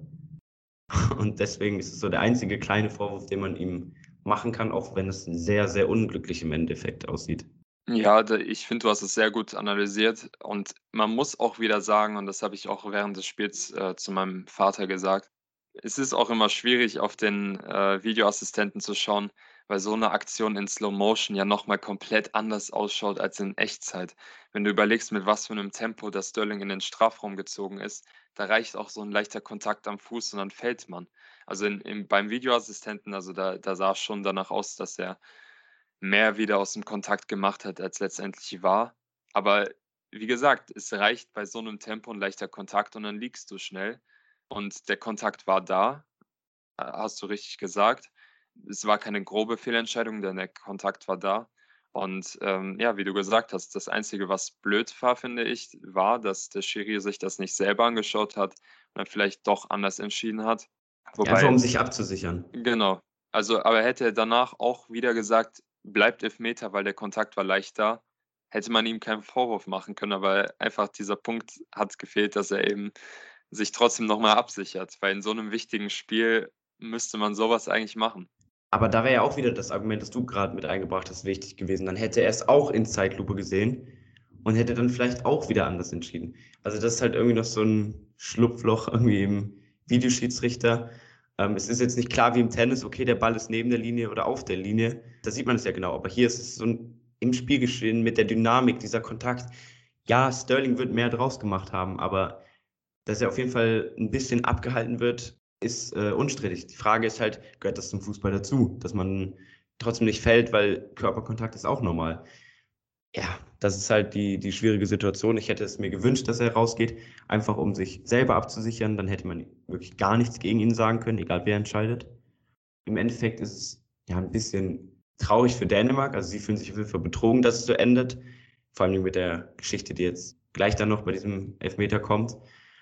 Und deswegen ist es so der einzige kleine Vorwurf, den man ihm machen kann, auch wenn es sehr, sehr unglücklich im Endeffekt aussieht. Ja, da ich finde, du hast es sehr gut analysiert und man muss auch wieder sagen, und das habe ich auch während des Spiels, äh, zu meinem Vater gesagt, es ist auch immer schwierig, auf den, äh, Videoassistenten zu schauen, weil so eine Aktion in Slow Motion ja noch mal komplett anders ausschaut als in Echtzeit. Wenn du überlegst, mit was für einem Tempo das Sterling in den Strafraum gezogen ist, da reicht auch so ein leichter Kontakt am Fuß und dann fällt man. Also, in im beim Videoassistenten, also da da sah es schon danach aus, dass er mehr wieder aus dem Kontakt gemacht hat, als letztendlich war. Aber wie gesagt, es reicht bei so einem Tempo 'n leichter Kontakt und dann liegst du schnell. Und der Kontakt war da, äh, hast du richtig gesagt. Es war keine grobe Fehlentscheidung, denn der Kontakt war da. Und, ähm, ja, wie du gesagt hast, das Einzige, was blöd war, finde ich, war, dass der Schiri sich das nicht selber angeschaut hat und dann vielleicht doch anders entschieden hat. Einfach Wobei um sich abzusichern. Genau. Also, aber hätte er danach auch wieder gesagt: „Bleibt Elfmeter, weil der Kontakt war leicht da“, hätte man ihm keinen Vorwurf machen können, aber einfach dieser Punkt hat gefehlt, dass er eben sich trotzdem noch mal absichert, weil in so 'nem wichtigen Spiel müsste man so was eigentlich machen. Aber da wäre ja auch wieder das Argument, das du gerade mit eingebracht hast, wichtig gewesen. Dann hätte er es auch in Zeitlupe gesehen und hätte dann vielleicht auch wieder anders entschieden. Also das ist halt irgendwie noch so ein Schlupfloch irgendwie im Videoschiedsrichter. Ähm, es ist jetzt nicht klar wie im Tennis, okay, der Ball ist neben der Linie oder auf der Linie. Da sieht man es ja genau. Aber hier ist es so ein, im Spielgeschehen mit der Dynamik, dieser Kontakt. Ja, Sterling wird mehr draus gemacht haben, aber dass er auf jeden Fall ein bisschen abgehalten wird, ist äh, unstrittig. Die Frage ist halt, gehört das zum Fußball dazu, dass man trotzdem nicht fällt, weil Körperkontakt ist auch normal. Ja, das ist halt die, die schwierige Situation. Ich hätte es mir gewünscht, dass er rausgeht, einfach um sich selber abzusichern. Dann hätte man wirklich gar nichts gegen ihn sagen können, egal wer entscheidet. Im Endeffekt ist es ja ein bisschen traurig für Dänemark. Also sie fühlen sich auf jeden Fall betrogen, dass es so endet. Vor allem mit der Geschichte, die jetzt gleich dann noch bei diesem Elfmeter kommt.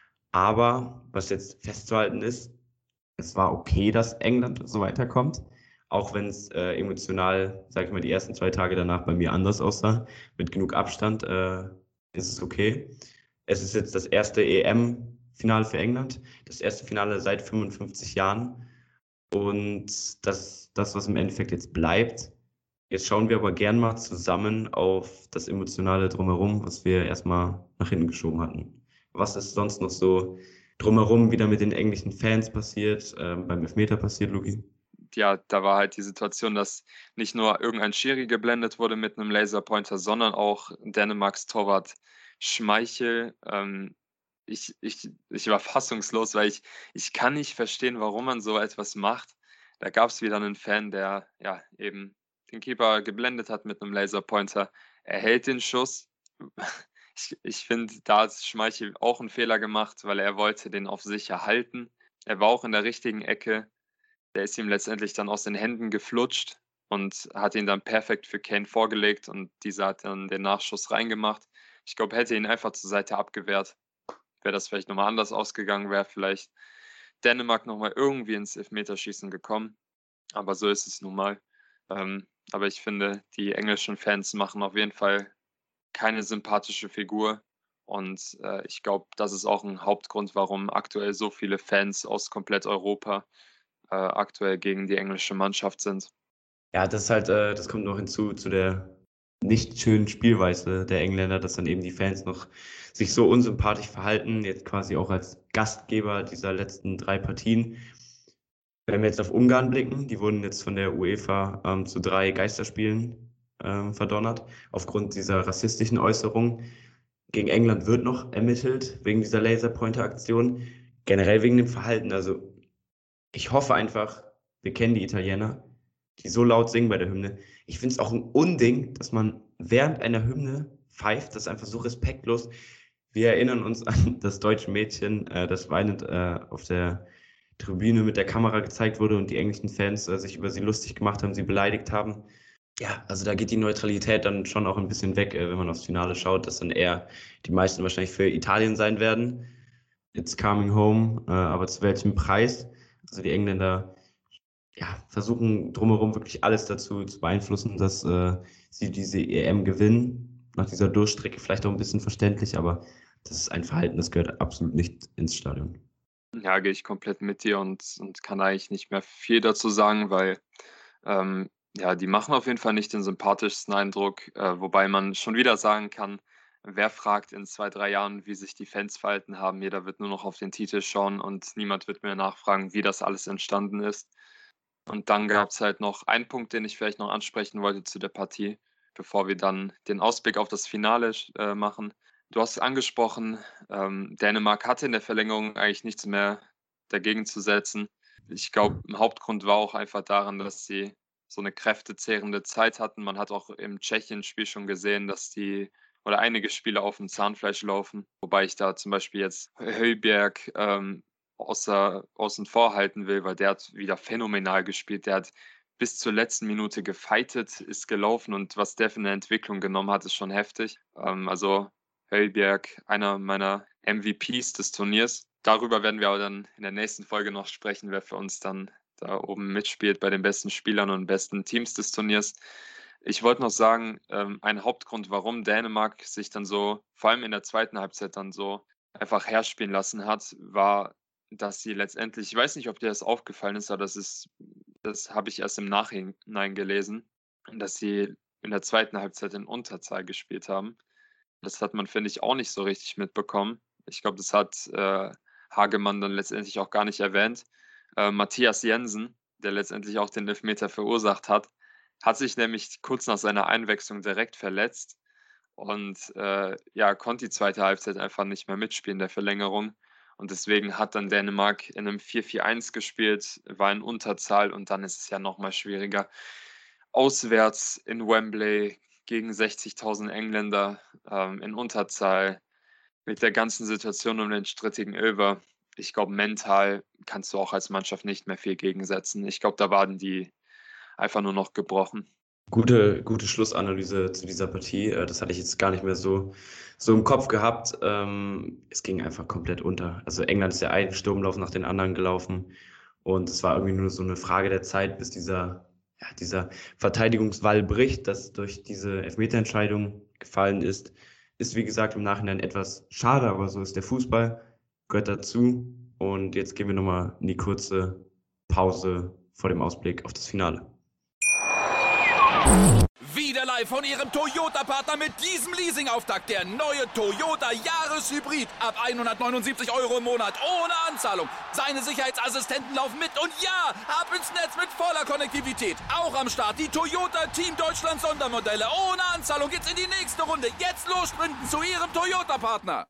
Aber was jetzt festzuhalten ist, es war okay, dass England so weiterkommt, auch wenn es äh, emotional, sage ich mal, die ersten zwei Tage danach bei mir anders aussah. Mit genug Abstand äh, ist es okay. Es ist jetzt das erste E M-Finale für England, das erste Finale seit fünfundfünfzig Jahren. Und das, das, was im Endeffekt jetzt bleibt. Jetzt schauen wir aber gern mal zusammen auf das Emotionale drumherum, was wir erstmal nach hinten geschoben hatten. Was ist sonst noch so drumherum wieder mit den englischen Fans passiert, äh, beim Elfmeter passiert, Luki? Ja, da war halt die Situation, dass nicht nur irgendein Schiri geblendet wurde mit einem Laserpointer, sondern auch Dänemarks Torwart Schmeichel. Ähm, ich ich ich war fassungslos, weil ich ich kann nicht verstehen, warum man so etwas macht. Da gab es wieder einen Fan, der, ja, eben den Keeper geblendet hat mit einem Laserpointer. Er hält den Schuss. Ich ich finde, da hat Schmeichel auch einen Fehler gemacht, weil er wollte den auf sicher halten. Er war auch in der richtigen Ecke. Der ist ihm letztendlich dann aus den Händen geflutscht und hat ihn dann perfekt für Kane vorgelegt und dieser hat dann den Nachschuss reingemacht. Ich glaube, hätte ihn einfach zur Seite abgewehrt, wäre das vielleicht nochmal anders ausgegangen, wäre vielleicht Dänemark nochmal irgendwie ins Elfmeterschießen gekommen. Aber so ist es nun mal. Ähm, aber ich finde, die englischen Fans machen auf jeden Fall keine sympathische Figur. Und äh, ich glaube, das ist auch ein Hauptgrund, warum aktuell so viele Fans aus komplett Europa äh, aktuell gegen die englische Mannschaft sind. Ja, das ist halt, äh, das kommt noch hinzu zu der nicht schönen Spielweise der Engländer, dass dann eben die Fans noch sich so unsympathisch verhalten, jetzt quasi auch als Gastgeber dieser letzten drei Partien. Wenn wir jetzt auf Ungarn blicken, die wurden jetzt von der UEFA ähm, zu drei Geisterspielen ähm, verdonnert, aufgrund dieser rassistischen Äußerungen. Gegen England wird noch ermittelt, wegen dieser Laserpointer-Aktion, generell wegen dem Verhalten. Also ich hoffe einfach, wir kennen die Italiener, die so laut singen bei der Hymne. Ich finde es auch ein Unding, dass man während einer Hymne pfeift, das ist einfach so respektlos. Wir erinnern uns an das deutsche Mädchen, äh, das weinend äh, auf der Tribüne mit der Kamera gezeigt wurde und die englischen Fans äh, sich über sie lustig gemacht haben, sie beleidigt haben. Ja, also da geht die Neutralität dann schon auch ein bisschen weg, äh, wenn man aufs Finale schaut, dass dann eher die meisten wahrscheinlich für Italien sein werden. It's coming home, äh, aber zu welchem Preis? Also die Engländer ja, versuchen drumherum wirklich alles dazu zu beeinflussen, dass äh, sie diese E M gewinnen. Nach dieser Durchstrecke vielleicht auch ein bisschen verständlich, aber das ist ein Verhalten, das gehört absolut nicht ins Stadion. Ja, gehe ich komplett mit dir und, und kann eigentlich nicht mehr viel dazu sagen, weil ähm, ja, die machen auf jeden Fall nicht den sympathischsten Eindruck, äh, wobei man schon wieder sagen kann, wer fragt in zwei, drei Jahren, wie sich die Fans verhalten haben. Jeder wird nur noch auf den Titel schauen und niemand wird mehr nachfragen, wie das alles entstanden ist. Und dann gab es halt noch einen Punkt, den ich vielleicht noch ansprechen wollte zu der Partie, bevor wir dann den Ausblick auf das Finale äh, machen. Du hast angesprochen, ähm, Dänemark hatte in der Verlängerung eigentlich nichts mehr dagegen zu setzen. Ich glaube, ein Hauptgrund war auch einfach daran, dass sie so eine kräftezehrende Zeit hatten. Man hat auch im Tschechien-Spiel schon gesehen, dass die oder einige Spieler auf dem Zahnfleisch laufen. Wobei ich da zum Beispiel jetzt Højbjerg ähm, außer, außen vor halten will, weil der hat wieder phänomenal gespielt. Der hat bis zur letzten Minute gefightet, ist gelaufen und was der für eine Entwicklung genommen hat, ist schon heftig. Ähm, also Højbjerg, einer meiner M V Ps des Turniers. Darüber werden wir aber dann in der nächsten Folge noch sprechen, wer für uns dann da oben mitspielt bei den besten Spielern und besten Teams des Turniers. Ich wollte noch sagen, ähm, ein Hauptgrund, warum Dänemark sich dann so, vor allem in der zweiten Halbzeit dann so einfach herspielen lassen hat, war, dass sie letztendlich, ich weiß nicht, ob dir das aufgefallen ist, aber das ist, das habe ich erst im Nachhinein gelesen, dass sie in der zweiten Halbzeit in Unterzahl gespielt haben. Das hat man, finde ich, auch nicht so richtig mitbekommen. Ich glaube, das hat äh, Hagemann dann letztendlich auch gar nicht erwähnt. Äh, Mathias Jensen, der letztendlich auch den Elfmeter verursacht hat, hat sich nämlich kurz nach seiner Einwechslung direkt verletzt und äh, ja, konnte die zweite Halbzeit einfach nicht mehr mitspielen, der Verlängerung. Und deswegen hat dann Dänemark in einem vier vier eins gespielt, war in Unterzahl und dann ist es ja nochmal schwieriger. Auswärts in Wembley gegen sechzigtausend Engländer ähm, in Unterzahl mit der ganzen Situation um den strittigen Elfer. Ich glaube, mental kannst du auch als Mannschaft nicht mehr viel gegensetzen. Ich glaube, da waren die einfach nur noch gebrochen. Gute, gute Schlussanalyse zu dieser Partie. Äh, Das hatte ich jetzt gar nicht mehr so, so im Kopf gehabt. Ähm, Es ging einfach komplett unter. Also England ist ja einen Sturmlauf nach den anderen gelaufen und es war irgendwie nur so eine Frage der Zeit, bis dieser, ja, dieser Verteidigungswall bricht, das durch diese Elfmeterentscheidung gefallen ist. Ist wie gesagt im Nachhinein etwas schade, aber so ist der Fußball, gehört dazu. Und jetzt gehen wir nochmal in die kurze Pause vor dem Ausblick auf das Finale. Wieder live von Ihrem Toyota-Partner mit diesem Leasing-Auftakt. Der neue Toyota Jahreshybrid. Ab hundertneunundsiebzig Euro im Monat. Ohne Anzahlung. Seine Sicherheitsassistenten laufen mit. Und ja, ab ins Netz mit voller Konnektivität. Auch am Start die Toyota Team Deutschland Sondermodelle. Ohne Anzahlung geht's in die nächste Runde. Jetzt los sprinten zu Ihrem Toyota-Partner.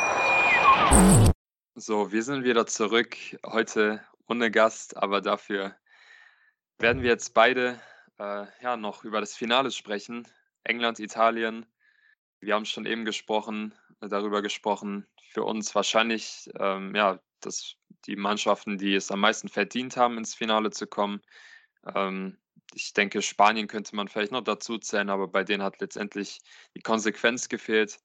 So, wir sind wieder zurück. Heute ohne Gast, aber dafür werden wir jetzt beide äh, ja, noch über das Finale sprechen. England, Italien. Wir haben schon eben gesprochen, äh, darüber gesprochen. Für uns wahrscheinlich ähm, ja, das, die Mannschaften, die es am meisten verdient haben, ins Finale zu kommen. Ähm, ich denke, Spanien könnte man vielleicht noch dazu zählen, aber bei denen hat letztendlich die Konsequenz gefehlt.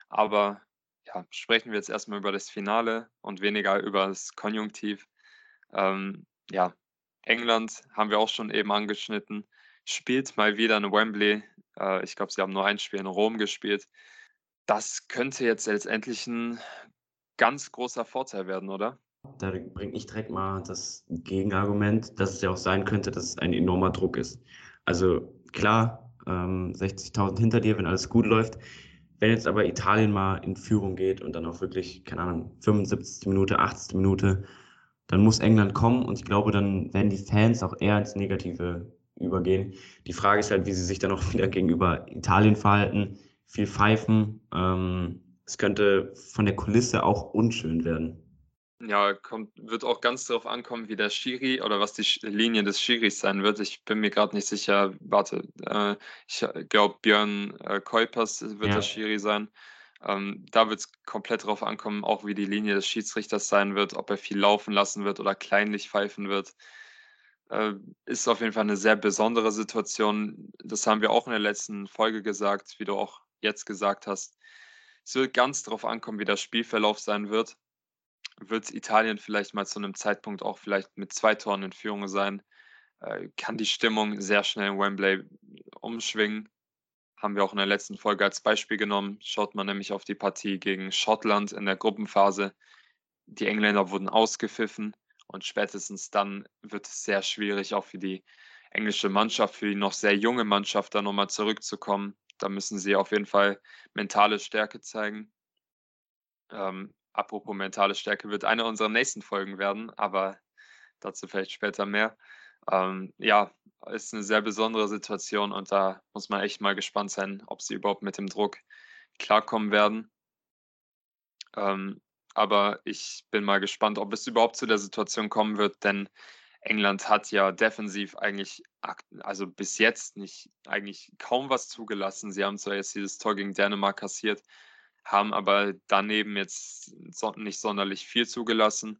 Aber ja, sprechen wir jetzt erstmal über das Finale und weniger über das Konjunktiv. Ähm, ja, England haben wir auch schon eben angeschnitten, spielt mal wieder in Wembley. Äh, ich glaube, sie haben nur ein Spiel in Rom gespielt. Das könnte jetzt letztendlich ein ganz großer Vorteil werden, oder? Da bringe ich direkt mal das Gegenargument, dass es ja auch sein könnte, dass es ein enormer Druck ist. Also klar, ähm, sechzigtausend hinter dir, wenn alles gut läuft. Wenn jetzt aber Italien mal in Führung geht und dann auch wirklich, keine Ahnung, fünfundsiebzigste Minute, achtzigste Minute, dann muss England kommen und ich glaube, dann werden die Fans auch eher ins Negative übergehen. Die Frage ist halt, wie sie sich dann auch wieder gegenüber Italien verhalten. Viel pfeifen. Ähm, es könnte von der Kulisse auch unschön werden. Ja, kommt wird auch ganz darauf ankommen, wie der Schiri oder was die Sch Linie des Schiris sein wird. Ich bin mir gerade nicht sicher. Warte, äh, ich glaube, Björn, äh, Kuipers wird der Ja. Schiri sein. Ähm, da wird es komplett drauf ankommen, auch wie die Linie des Schiedsrichters sein wird, ob er viel laufen lassen wird oder kleinlich pfeifen wird. Äh, ist auf jeden Fall eine sehr besondere Situation. Das haben wir auch in der letzten Folge gesagt, wie du auch jetzt gesagt hast. Es wird ganz drauf ankommen, wie der Spielverlauf sein wird. Wird Italien vielleicht mal zu einem Zeitpunkt auch vielleicht mit zwei Toren in Führung sein, äh, kann die Stimmung sehr schnell in Wembley umschwingen. Haben wir auch in der letzten Folge als Beispiel genommen. Schaut man nämlich auf die Partie gegen Schottland in der Gruppenphase. Die Engländer wurden ausgepfiffen und spätestens dann wird es sehr schwierig, auch für die englische Mannschaft, für die noch sehr junge Mannschaft, da noch mal zurückzukommen. Da müssen sie auf jeden Fall mentale Stärke zeigen. Ähm, apropos mentale Stärke, wird eine unserer nächsten Folgen werden, aber dazu vielleicht später mehr. Ähm, ja, ist eine sehr besondere Situation und da muss man echt mal gespannt sein, ob sie überhaupt mit dem Druck klarkommen werden. Ähm, aber ich bin mal gespannt, ob es überhaupt zu der Situation kommen wird, denn England hat ja defensiv eigentlich ak also bis jetzt nicht eigentlich kaum was zugelassen. Sie haben zwar jetzt dieses Tor gegen Dänemark kassiert, haben aber daneben jetzt so nicht sonderlich viel zugelassen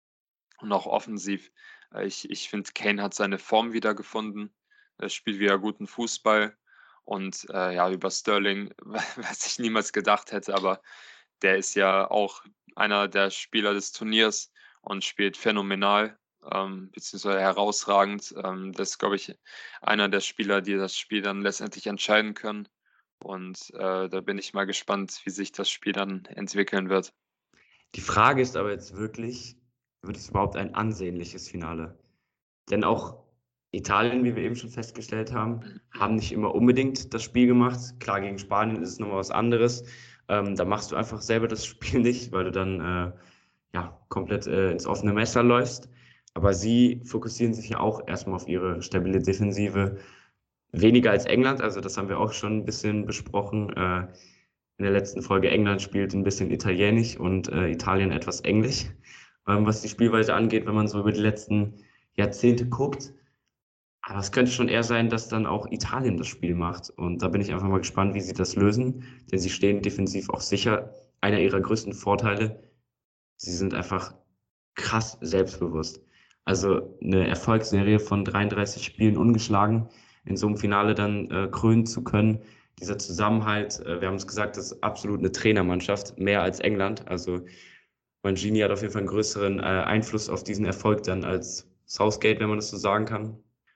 und auch offensiv. Äh, ich ich finde, Kane hat seine Form wiedergefunden. Er spielt wieder guten Fußball und, äh, ja, über Sterling, was ich niemals gedacht hätte, aber der ist ja auch einer der Spieler des Turniers und spielt phänomenal, ähm, beziehungsweise herausragend. Ähm, das ist, glaube ich, einer der Spieler, die das Spiel dann letztendlich entscheiden können. Und, äh, da bin ich mal gespannt, wie sich das Spiel dann entwickeln wird. Die Frage ist aber jetzt wirklich, wird es überhaupt ein ansehnliches Finale? Denn auch Italien, wie wir eben schon festgestellt haben, haben nicht immer unbedingt das Spiel gemacht. Klar, gegen Spanien ist es nochmal was anderes. Ähm, da machst du einfach selber das Spiel nicht, weil du dann äh, ja, komplett äh, ins offene Messer läufst. Aber sie fokussieren sich ja auch erstmal auf ihre stabile Defensive. Weniger als England, also das haben wir auch schon ein bisschen besprochen. Äh, in der letzten Folge England spielt ein bisschen Italienisch und äh, Italien etwas Englisch, ähm, was die Spielweise angeht, wenn man so über die letzten Jahrzehnte guckt. Aber es könnte schon eher sein, dass dann auch Italien das Spiel macht. Und da bin ich einfach mal gespannt, wie sie das lösen. Denn sie stehen defensiv auch sicher. Einer ihrer größten Vorteile, sie sind einfach krass selbstbewusst. Also eine Erfolgsserie von dreiunddreißig Spielen ungeschlagen in so einem Finale dann äh, krönen zu können. Dieser Zusammenhalt, äh, wir haben es gesagt, das ist absolut eine Trainermannschaft, mehr als England. Also Mancini hat auf jeden Fall einen größeren äh, Einfluss auf diesen Erfolg dann als Southgate, wenn man das so sagen kann.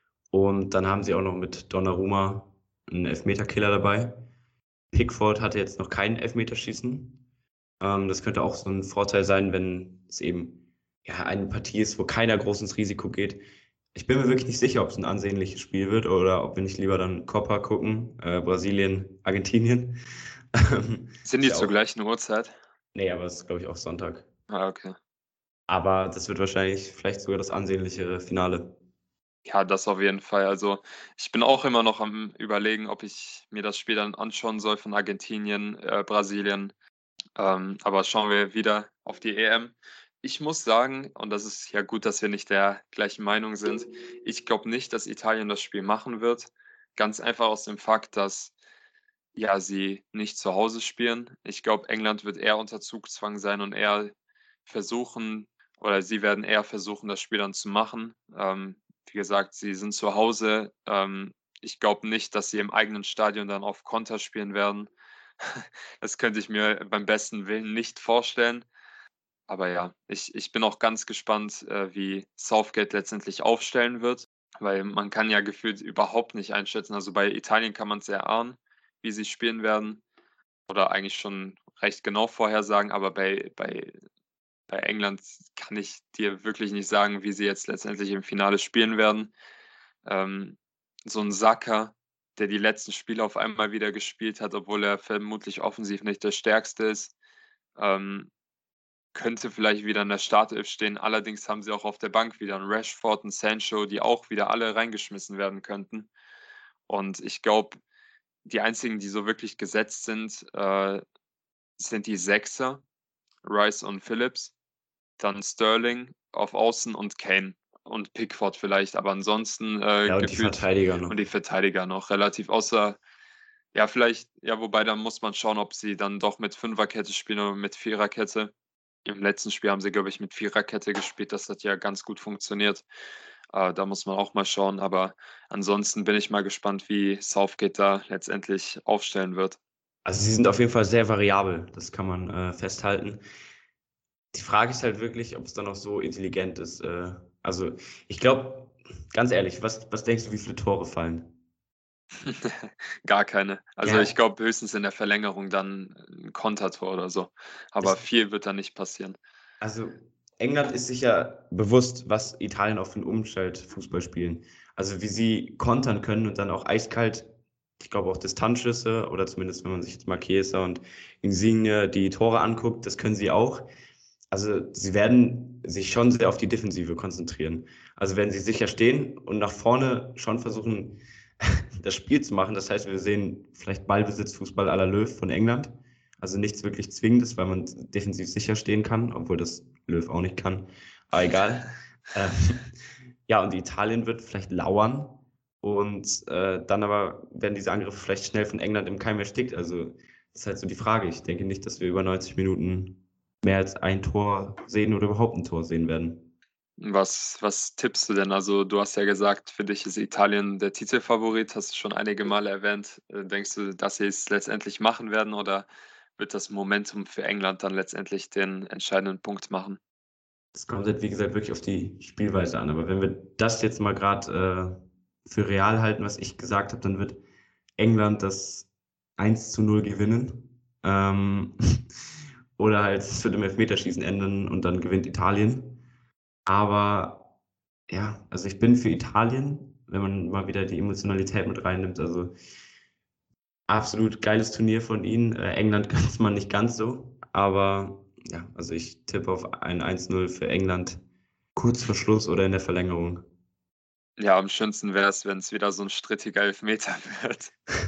Und dann haben sie auch noch mit Donnarumma einen Elfmeterkiller dabei. Pickford hatte jetzt noch kein Elfmeterschießen. Ähm, das könnte auch so ein Vorteil sein, wenn es eben ja, eine Partie ist, wo keiner groß ins Risiko geht. Ich bin mir wirklich nicht sicher, ob es ein ansehnliches Spiel wird oder ob wir nicht lieber dann Copa gucken, äh, Brasilien, Argentinien. Sind die Ist ja zur auch, gleichen Uhrzeit? nee, aber es ist, glaube ich, auch Sonntag. Ah, okay. Aber das wird wahrscheinlich vielleicht sogar das ansehnlichere Finale. Ja, das auf jeden Fall. Also, ich bin auch immer noch am Überlegen, ob ich mir das Spiel dann anschauen soll von Argentinien, äh, Brasilien. Ähm, aber schauen wir wieder auf die E M. Ich muss sagen, und das ist ja gut, dass wir nicht der gleichen Meinung sind, ich glaube nicht, dass Italien das Spiel machen wird. Ganz einfach aus dem Fakt, dass ja, sie nicht zu Hause spielen. Ich glaube, England wird eher unter Zugzwang sein und eher versuchen oder sie werden eher versuchen, das Spiel dann zu machen. Ähm, wie gesagt, sie sind zu Hause. Ähm, ich glaube nicht, dass sie im eigenen Stadion dann auf Konter spielen werden. Das könnte ich mir beim besten Willen nicht vorstellen. Aber ja, ich ich bin auch ganz gespannt, äh, wie Southgate letztendlich aufstellen wird, weil man kann ja gefühlt überhaupt nicht einschätzen. Also, bei Italien kann man's erahnen, wie sie spielen werden oder eigentlich schon recht genau vorhersagen, aber bei bei bei England kann ich dir wirklich nicht sagen, wie sie jetzt letztendlich im Finale spielen werden. Ähm, so 'n Saka, der die letzten Spiele auf einmal wieder gespielt hat, obwohl er vermutlich offensiv nicht der Stärkste ist, ähm, könnte vielleicht wieder in der Startelf stehen. Allerdings haben sie auch auf der Bank wieder 'n Rashford, 'n Sancho, die auch wieder alle reingeschmissen werden könnten. Und ich glaube, die einzigen, die so wirklich gesetzt sind, äh, sind die Sechser, Rice und Phillips, dann Sterling auf Außen und Kane und Pickford vielleicht, aber ansonsten, äh, Ja, und die gefühlt Verteidiger und noch. die Verteidiger noch relativ außer ja, vielleicht ja, wobei da muss man schauen, ob sie dann doch mit Fünferkette spielen oder mit Viererkette. Im letzten Spiel haben sie, glaube ich, mit Viererkette gespielt. Das hat ja ganz gut funktioniert. Äh, da muss man auch mal schauen, aber ansonsten bin ich mal gespannt, wie Southgate da letztendlich aufstellen wird. Also, sie sind auf jeden Fall sehr variabel, das kann man, äh, festhalten. Die Frage ist halt wirklich, ob's dann auch so intelligent ist. Äh, also, ich glaube ganz ehrlich, was was denkst du, wie viele Tore fallen? Gar keine. Also, ich Ja. glaube höchstens in der Verlängerung dann 'n Kontertor oder so, aber Das viel wird da nicht passieren. Also, England ist sich ja bewusst, was Italien auch für 'n Umschaltfußball spielen. Also, wie sie kontern können und dann auch eiskalt, ich glaube auch Distanzschüsse oder zumindest, wenn man sich jetzt mal Chiesa und Insigne die Tore anguckt, das können sie auch. Also, sie werden sich schon sehr auf die Defensive konzentrieren. Also, wenn sie sicher stehen und nach vorne schon versuchen, das Spiel zu machen. Das heißt, wir sehen vielleicht Ballbesitzfußball à la Löw von England. Also, nichts wirklich Zwingendes, weil man defensiv sicher stehen kann, obwohl das Löw auch nicht kann, aber egal. Ähm, ja, und Italien wird vielleicht lauern und, äh, dann aber werden diese Angriffe vielleicht schnell von England im Keim erstickt. Also, ist halt so die Frage. Ich denke nicht, dass wir über neunzig Minuten mehr als ein Tor sehen oder überhaupt 'n Tor sehen werden. Was was tippst du denn? Also, du hast ja gesagt, für dich ist Italien der Titelfavorit, hast du schon einige Male erwähnt. Äh, denkst du, dass sie's letztendlich machen werden oder wird das Momentum für England dann letztendlich den entscheidenden Punkt machen? Es kommt halt, wie gesagt, wirklich auf die Spielweise an. Aber wenn wir das jetzt mal grad, äh, für real halten, was ich gesagt habe, dann wird England das eins zu null gewinnen. Ähm, oder halt, es wird im Elfmeterschießen enden und dann gewinnt Italien. Aber ja, also, ich bin für Italien, wenn man mal wieder die Emotionalität mit reinnimmt. Also absolut geiles Turnier von ihnen. Äh, England gönnt's man nicht ganz so, aber ja, also, ich tippe auf ein eins null für England kurz vor Schluss oder in der Verlängerung. Ja, am schönsten wär's, wenn's wieder so 'n strittiger Elfmeter wird.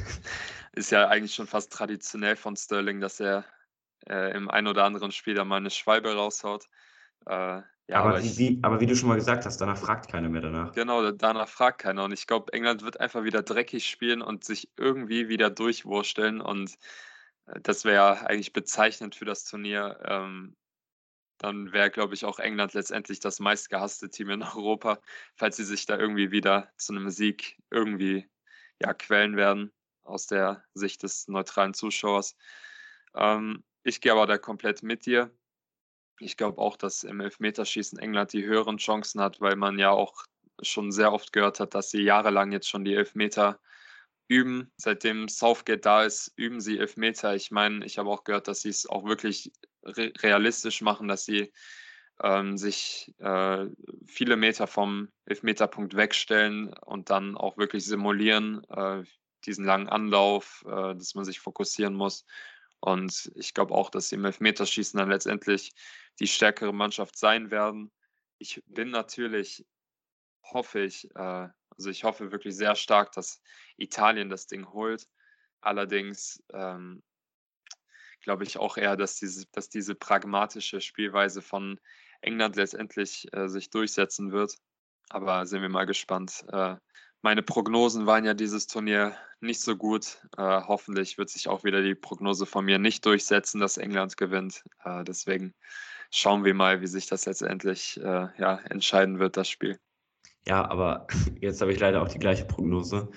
Ist ja eigentlich schon fast traditionell von Sterling, dass er, äh, im einen oder anderen Spiel da mal 'ne Schwalbe raushaut. Äh, ja, aber Aber wie ich wie aber wie du schon mal gesagt hast, danach fragt keiner mehr danach. Genau, da danach fragt keiner und ich glaube, England wird einfach wieder dreckig spielen und sich irgendwie wieder durchwursteln und, äh, das wäre ja eigentlich bezeichnend für das Turnier. Ähm, dann wäre, glaube ich, auch England letztendlich das meistgehasste Team in Europa, falls sie sich da irgendwie wieder zu 'nem Sieg irgendwie, ja, quälen werden aus der Sicht des neutralen Zuschauers. Ähm, ich gehe aber da komplett mit dir. Ich glaube auch, dass im Elfmeterschießen England die höheren Chancen hat, weil man ja auch schon sehr oft gehört hat, dass sie jahrelang jetzt schon die Elfmeter üben. Seitdem Southgate da ist, üben sie Elfmeter. Ich meine, ich habe auch gehört, dass sie's auch wirklich re realistisch machen, dass sie, ähm, sich, äh, viele Meter vom Elfmeterpunkt wegstellen und dann auch wirklich simulieren, äh, diesen langen Anlauf, äh, dass man sich fokussieren muss. Und ich glaube auch, dass sie im Elfmeterschießen dann letztendlich die stärkere Mannschaft sein werden. Ich bin natürlich hoffe ich, äh also, ich hoffe wirklich sehr stark, dass Italien das Ding holt. Allerdings, ähm, glaube ich auch eher, dass diese dass diese pragmatische Spielweise von England letztendlich, äh, sich durchsetzen wird. Aber sind wir mal gespannt. Äh, meine Prognosen waren ja dieses Turnier nicht so gut. Äh, hoffentlich wird sich auch wieder die Prognose von mir nicht durchsetzen, dass England gewinnt. Äh, deswegen schauen wir mal, wie sich das letztendlich, äh, ja, entscheiden wird, das Spiel. Ja, aber jetzt habe ich leider auch die gleiche Prognose.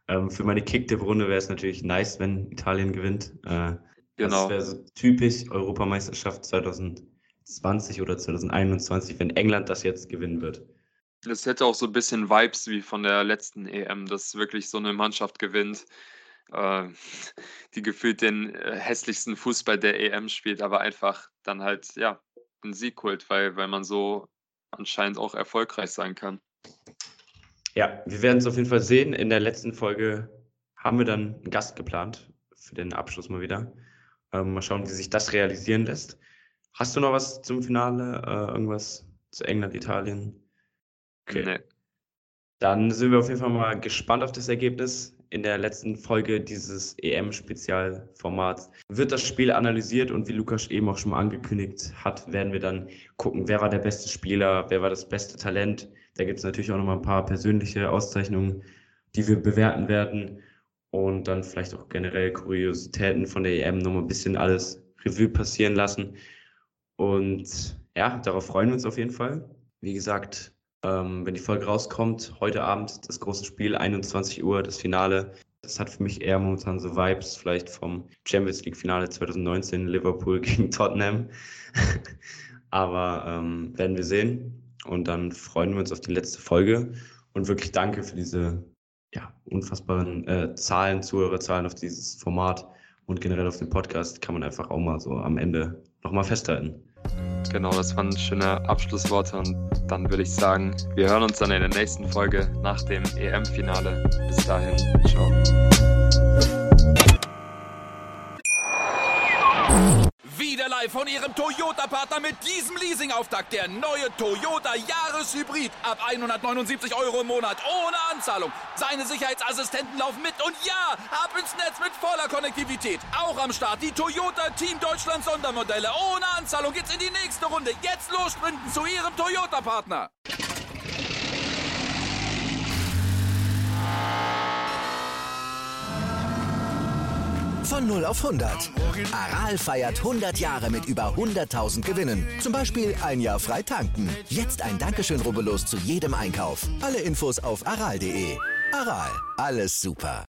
Ähm, für meine Kicktipp-Runde wäre es natürlich nice, wenn Italien gewinnt. Äh, Genau. Das wäre so typisch Europameisterschaft zwanzig zwanzig oder zwanzig einundzwanzig, wenn England das jetzt gewinnen wird. Das hätte auch so ein bisschen Vibes wie von der letzten E M, dass wirklich so eine Mannschaft gewinnt, äh, die gefühlt den äh, hässlichsten Fußball der E M spielt, aber einfach dann halt, ja, 'n Sieg holt, weil weil man so anscheinend auch erfolgreich sein kann. Ja, wir werden es auf jeden Fall sehen. In der letzten Folge haben wir dann einen Gast geplant für den Abschluss mal wieder. Ähm, mal schauen, wie sich das realisieren lässt. Hast du noch was zum Finale? Äh, irgendwas zu England, Italien? Okay. Ne. Dann sind wir auf jeden Fall mal gespannt auf das Ergebnis. In der letzten Folge dieses E M-Spezialformats wird das Spiel analysiert und wie Lukas eben auch schon mal angekündigt hat, werden wir dann gucken, wer war der beste Spieler, wer war das beste Talent. Da gibt es natürlich auch noch mal ein paar persönliche Auszeichnungen, die wir bewerten werden und dann vielleicht auch generell Kuriositäten von der E M, noch mal ein bisschen alles Revue passieren lassen. Und ja, darauf freuen wir uns auf jeden Fall. Wie gesagt, ähm, wenn die Folge rauskommt, heute Abend das große Spiel, einundzwanzig Uhr, das Finale. Das hat für mich eher momentan so Vibes vielleicht vom Champions League Finale zwanzig neunzehn, Liverpool gegen Tottenham. Aber ähm, werden wir sehen. Und dann freuen wir uns auf die letzte Folge. Und wirklich danke für diese ja, unfassbaren äh, Zahlen, Zuhörerzahlen auf dieses Format und generell auf den Podcast. Kann man einfach auch mal so am Ende nochmal festhalten. Genau, das waren schöne Abschlussworte und dann würde ich sagen, wir hören uns dann in der nächsten Folge nach dem E M-Finale. Bis dahin, ciao. Wieder live von Ihrem Toyota-Partner mit diesem Leasing-Auftakt. Der neue Toyota Jahreshybrid. Ab hundertneunundsiebzig Euro im Monat. Ohne Anzahlung. Seine Sicherheitsassistenten laufen mit. Und ja, ab ins Netz mit voller Konnektivität. Auch am Start die Toyota Team Deutschland Sondermodelle. Ohne Anzahlung geht's in die nächste Runde. Jetzt los sprinten zu Ihrem Toyota-Partner. Von null auf hundert. Aral feiert hundert Jahre mit über hunderttausend Gewinnen. Zum Beispiel ein Jahr frei tanken. Jetzt ein Dankeschön, rubbellos zu jedem Einkauf. Alle Infos auf aral punkt de. Aral, alles super.